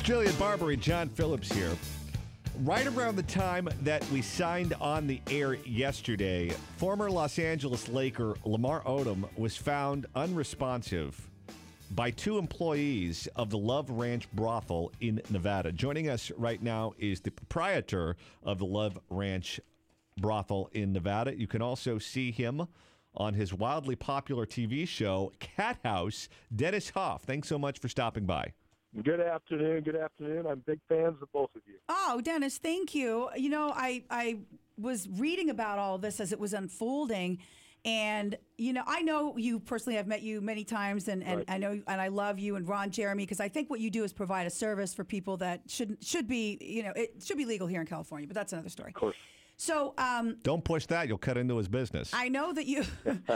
Jillian Barber and John Phillips here. Right around the time that we signed on the air yesterday, former Los Angeles Laker Lamar Odom was found unresponsive by two employees of the Love Ranch brothel in Nevada. Joining us right now is the proprietor of the Love Ranch brothel in Nevada. You can also see him on his wildly popular TV show, Cat House. Dennis Hoff, thanks so much for stopping by. Good afternoon. Good afternoon. I'm big fans of both of you. Oh, Dennis, thank you. You know, I was reading about all this as it was unfolding. And, you know, I know you personally. I've met you many times, and Right. I know, and I love you and Ron Jeremy, because I think what you do is provide a service for people that should be, you know, it should be legal here in California, but that's another story. Of course. So, Don't push that; you'll cut into his business. I know that you,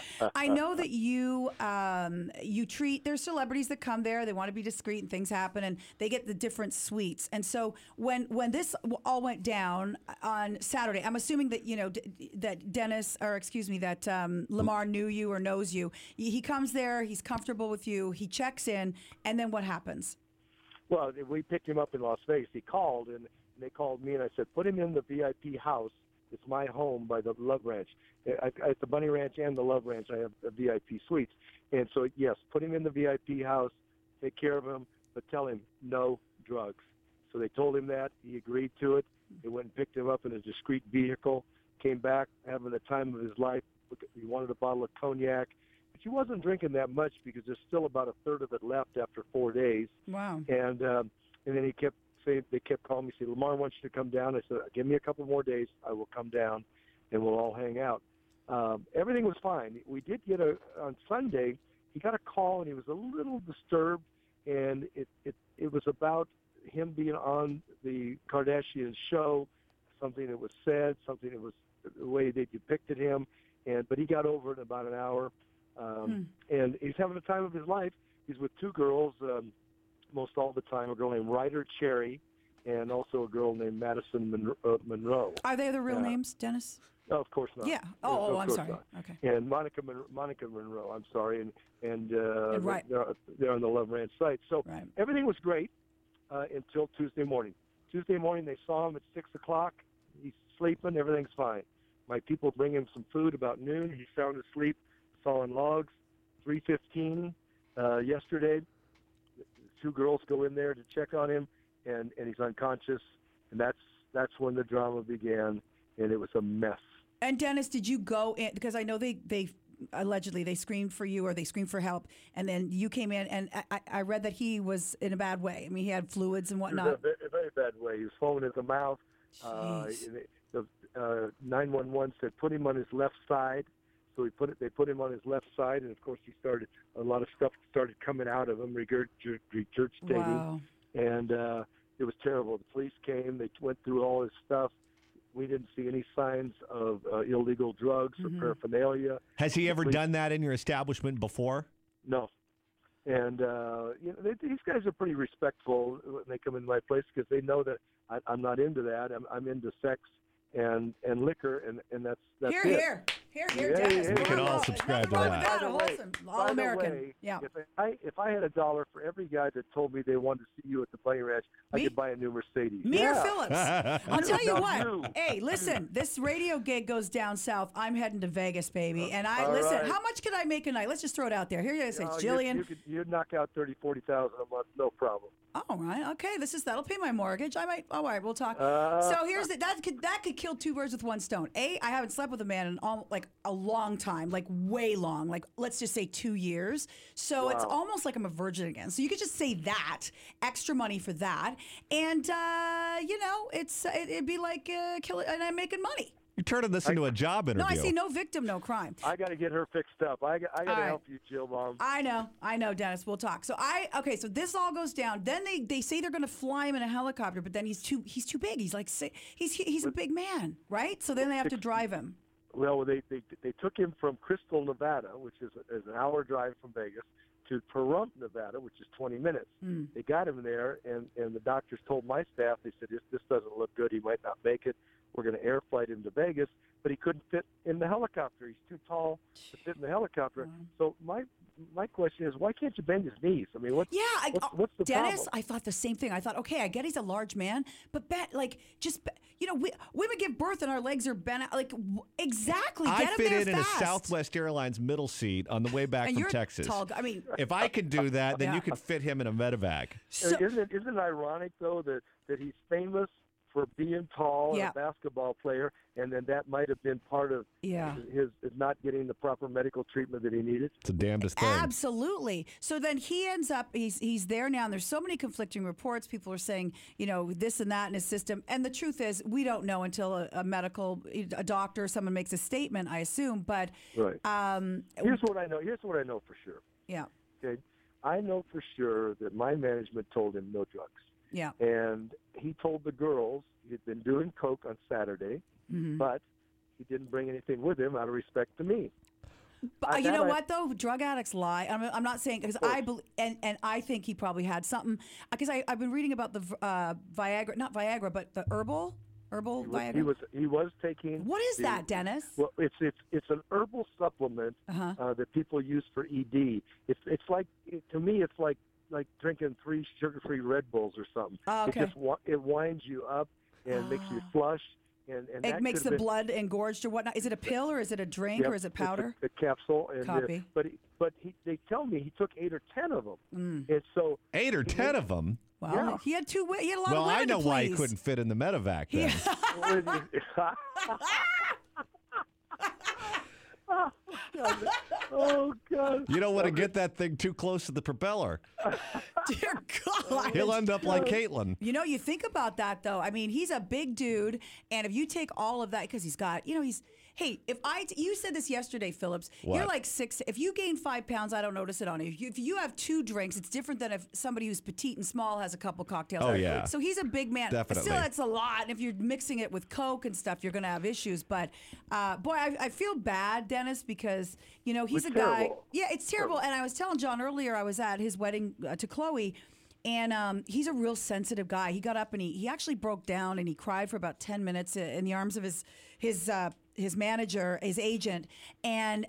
you treat. There's celebrities that come there. They want to be discreet, and things happen, and they get the different suites. And so when this all went down on Saturday, I'm assuming that that Dennis, or excuse me, that Lamar knew you or knows you. He comes there. He's comfortable with you. He checks in, and then what happens? Well, we picked him up in Las Vegas. He called, and they called me, and I said, put him in the VIP house. It's my home by the Love Ranch. At the Bunny Ranch and the Love Ranch, I have VIP suites. And so, yes, put him in the VIP house, take care of him, but tell him no drugs. So they told him that. He agreed to it. They went and picked him up in a discreet vehicle, came back having the time of his life. He wanted a bottle of cognac. But he wasn't drinking that much because there's still about a third of it left after 4 days. Wow. And then he kept saying, they kept calling me, saying, Lamar wants you to come down. I said, give me a couple more days. I will come down, and we'll all hang out. Everything was fine. We did get on Sunday, he got a call, and he was a little disturbed, and it was about him being on the Kardashian show, something that was said, something that was the way they depicted him, but he got over it in about an hour, and he's having the time of his life. He's with two girls, most all the time, a girl named Ryder Cherry and also a girl named Madison Monroe. Are they the real names, Dennis? No, of course not. Yeah. No, I'm course sorry. not. Okay. And Monica Monroe, I'm sorry, and right. they're on the Love Ranch site. So Right. everything was great until Tuesday morning. Tuesday morning, they saw him at 6 o'clock. He's sleeping. Everything's fine. My people bring him some food about noon. He's sound asleep, sawing logs. 3:15 yesterday, two girls go in there to check on him, and he's unconscious, and that's when the drama began, and it was a mess. And Dennis, did you go in? Because I know they allegedly they screamed for you or they screamed for help, and then you came in, and I read that he was in a bad way. I mean, he had fluids and whatnot. In a very bad way. He was foaming at the mouth. The 911 said put him on his left side. So they put him on his left side, and of course a lot of stuff started coming out of him, regurgitating, Wow. and it was terrible. The police came, they went through all his stuff. We didn't see any signs of illegal drugs or paraphernalia. Has he ever done that in your establishment before? No. And these guys are pretty respectful when they come in my place because they know that I'm not into that. I'm into sex and liquor, and that's Here, it. here, Yeah, Dennis. yeah, we can all subscribe to Nothing that. wrong with Wholesome. All By the American. way, Yeah. if I had $1 for every guy that told me they wanted to see you at the Bunny Ranch, Me? I could buy a new Mercedes. Me or Yeah. Phillips? I'll tell you No, what. you. Hey, listen, this radio gig goes down south. I'm heading to Vegas, baby. And All listen, right. how much can I make a night? Let's just throw it out there. Here it is. It's Jillian. You'd knock out 30,000, 40,000 a month, no problem. All right. Okay. That'll pay my mortgage. I might. All right. We'll talk. So here's that could kill two birds with one stone. I haven't slept with a man in a long time, like way long, like let's just say 2 years. So it's almost like I'm a virgin again. So you could just say that extra money for that, and it'd be like kill it, and I'm making money. You're turning this into a job interview. No, I say no victim, no crime. I got to get her fixed up. I got to right. help you, Jill, Mom. I know, Dennis. We'll talk. So so this all goes down. Then they say they're going to fly him in a helicopter, but then he's too big. He's like he's a big man, right? So then they have to drive him. Well, they took him from Crystal, Nevada, which is an hour drive from Vegas, to Pahrump, Nevada, which is 20 minutes. They got him there, and the doctors told my staff, they said, this doesn't look good. He might not make it. We're going to air flight him to Vegas, but he couldn't fit in the helicopter. He's too tall to fit in the helicopter. So my my question is, why can't you bend his knees? I mean, what's the Dennis, problem? I thought the same thing. I thought, okay, I get he's a large man, but women give birth and our legs are bent out. Like, exactly. I Get him fit there in fast. a Southwest Airlines middle seat on the way back And from you're Texas. tall. I mean, If I can do that, then Yeah. you can fit him in a medevac. Isn't it ironic though that he's famous for being tall Yeah. and a basketball player, and then that might have been part of his not getting the proper medical treatment that he needed? It's the damnedest thing. Absolutely. So then he ends up, he's there now, and there's so many conflicting reports. People are saying, this and that in his system. And the truth is, we don't know until a doctor, someone makes a statement, I assume. But Right. Here's what I know. Here's what I know for sure. yeah, Okay, I know for sure that my management told him no drugs. yeah. And he told the girls he had been doing coke on Saturday, Mm-hmm. but he didn't bring anything with him out of respect to me. But you know what though? Drug addicts lie. I'm not saying because I believe, and I think he probably had something because I've been reading about the Viagra, not Viagra, but the herbal Viagra. He was taking. What is that, Dennis? Well, it's an herbal supplement that people use for ED. It's like to me, it's like drinking 3 sugar-free Red Bulls or something. Oh, okay. It winds you up and makes you flush. And It that makes the could've been- blood engorged or whatnot. Is it a pill or is it a drink or is it powder? It's a capsule. And, Copy. They tell me he took 8 or 10 of them. Mm. And so 8 or 10 of them? Well, Yeah. he had he had a lot Well, of women I know to why he please. couldn't fit in the medevac then. Oh God! You don't want to get that thing too close to the propeller. Dear God. He'll end up like Caitlin. You think about that though. I mean, he's a big dude, and if you take all of that, because he's got, hey, you said this yesterday, Phillips. What? You're like 6. If you gain 5 pounds, I don't notice it on you. If you have 2 drinks, it's different than if somebody who's petite and small has a couple cocktails. Oh, yeah. So he's a big man. Definitely. Still, that's a lot. And if you're mixing it with Coke and stuff, you're going to have issues. But boy, I feel bad, Dennis, because he's It's a guy. terrible. Yeah, it's terrible. And I was telling John earlier, I was at his wedding to Chloe. And he's a real sensitive guy. He got up and he actually broke down and he cried for about 10 minutes in the arms of his manager, his agent. And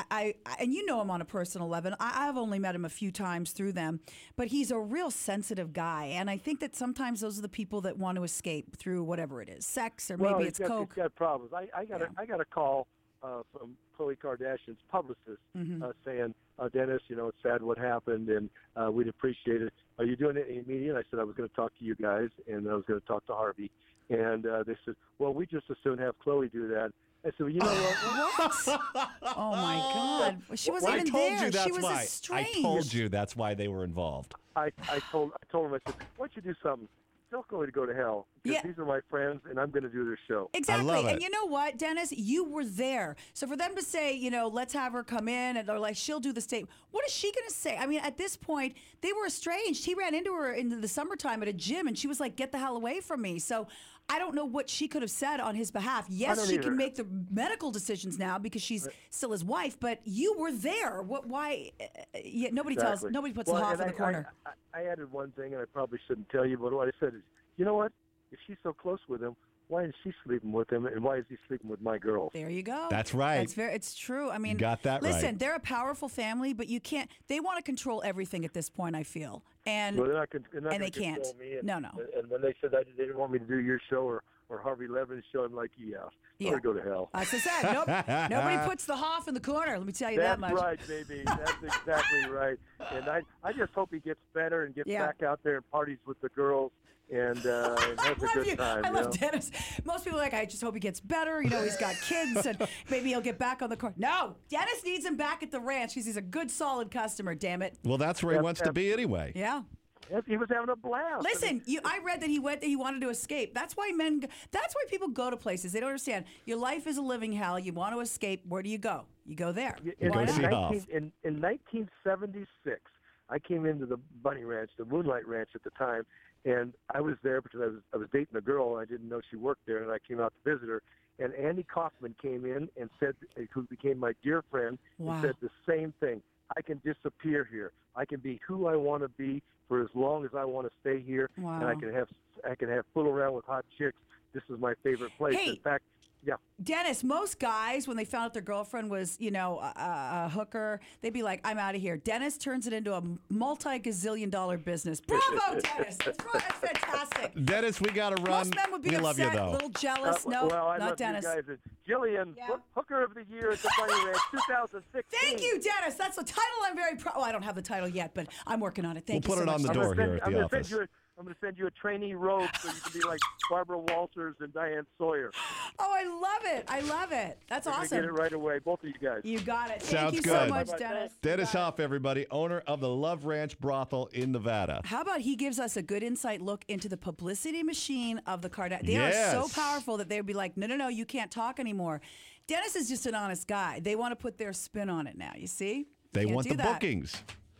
and you know him on a personal level. I've only met him a few times through them, but he's a real sensitive guy. And I think that sometimes those are the people that want to escape through whatever it is, sex or maybe it's Coke. He's got problems. I got a call from Khloe Kardashian's publicist saying, Dennis, it's sad what happened, and we'd appreciate it. Are you doing any media? And I said I was going to talk to you guys, and I was going to talk to Harvey. And they said, well, we just as soon have Khloe do that. I said, well, you know what? What? Oh my God! She wasn't I even told there. you that's She was why. estranged. I told you that's why they were involved. I told him, I said, why don't you do something? Tell Khloe to go to hell, because Yeah. these are my friends, and I'm going to do their show. Exactly. love And it. you know what, Dennis? You were there. So for them to say, let's have her come in and they're like, she'll do the statement. What is she going to say? I mean, at this point, they were estranged. He ran into her in the summertime at a gym and she was like, get the hell away from me. So I don't know what she could have said on his behalf. Yes, don't she either. can make the medical decisions now because she's still his wife, but you were there. Why? Nobody Exactly. nobody puts Well, the hoff and in the corner. I added one thing, and I probably shouldn't tell you, but what I said is, you know what? If she's so close with him, why is she sleeping with him, and why is he sleeping with my girls? There you go. That's right. It's true. I mean, got that right. listen, they're a powerful family, but you can't. They want to control everything at this point. I feel, and Well, they're not and gonna they can't. control me, and, No. And when they said that they didn't want me to do your show or Harvey Levin's show, I'm like, yeah. Go to hell. As I said, nobody puts the hoff in the corner. Let me tell you that That's much. right, baby. That's exactly right. And I just hope he gets better and gets back out there and parties with the girls and has a good time. I love Dennis. Most people are like, I just hope he gets better. He's got kids and maybe he'll get back on the court. No, Dennis needs him back at the ranch because he's a good, solid customer, damn it. Well, that's where he wants to be anyway. Yeah. He was having a blast. Listen, I read that he wanted to escape. That's why people go to places. They don't understand. Your life is a living hell. You want to escape. Where do you go? You go there. In, Go see Hoff. in 1976, I came into the Bunny Ranch, the Moonlight Ranch at the time, and I was there because I was dating a girl, and I didn't know she worked there, and I came out to visit her. And Andy Kaufman came in and said, who became my dear friend, and said the same thing. I can disappear here. I can be who I want to be for as long as I want to stay here, and I can have fool around with hot chicks. This is my favorite place. Hey. In fact, Yeah. Dennis, most guys, when they found out their girlfriend was, a hooker, they'd be like, I'm out of here. Dennis turns it into a multi-gazillion-dollar business. Bravo, Dennis. That's fantastic. Dennis, we got to run. Most men would be we upset, love you, though. a little jealous. No, well, I not love Dennis. You guys. Jillian, Hooker of the Year at the Bunny Ranch 2016. Thank you, Dennis. That's the title I'm very proud of. Well, I don't have the title yet, but I'm working on it. Thank you We'll so put it much. on the door here at the office. I'm going to send you a trainee robe so you can be like Barbara Walters and Diane Sawyer. Oh, I love it. I love it. That's awesome. Get it right away, both of you guys. You got it. Sounds Thank you good. so much, Dennis. Dennis Hoff, everybody, owner of the Love Ranch Brothel in Nevada. How about he gives us a good insight look into the publicity machine of the Kardashians? They are Yes. so powerful that they would be like, no, you can't talk anymore. Dennis is just an honest guy. They want to put their spin on it now, you see? They Can't want do the that. bookings.